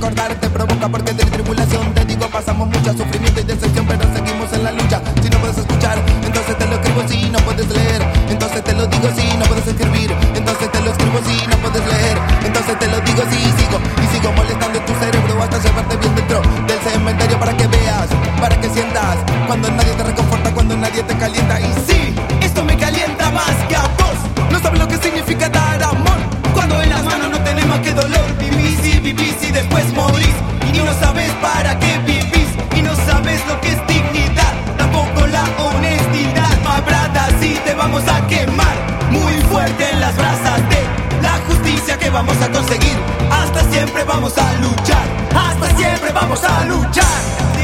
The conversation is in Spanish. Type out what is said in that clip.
recordar te provoca porque de tribulación te digo pasamos mucho sufrimiento y decepción, pero seguimos en la lucha. Si no puedes escuchar, entonces te lo escribo. Si no puedes leer, entonces te lo digo. Si no puedes escribir, entonces te lo escribo. Si no puedes leer, entonces te lo digo. Si sigo molestando tu cerebro hasta llevarte bien dentro del cementerio para que veas, para que sientas cuando nadie te reconforta, cuando nadie te calienta. Y sí, esto me calienta más que a vos. No sabes lo que significa dar amor cuando en las manos no tenés más que dolor. Vivís y después morís y no sabes para qué vivís y no sabes lo que es dignidad, tampoco la honestidad. Mabrada, si te vamos a quemar muy fuerte en las brasas de la justicia que vamos a conseguir. Hasta siempre vamos a luchar, hasta siempre vamos a luchar.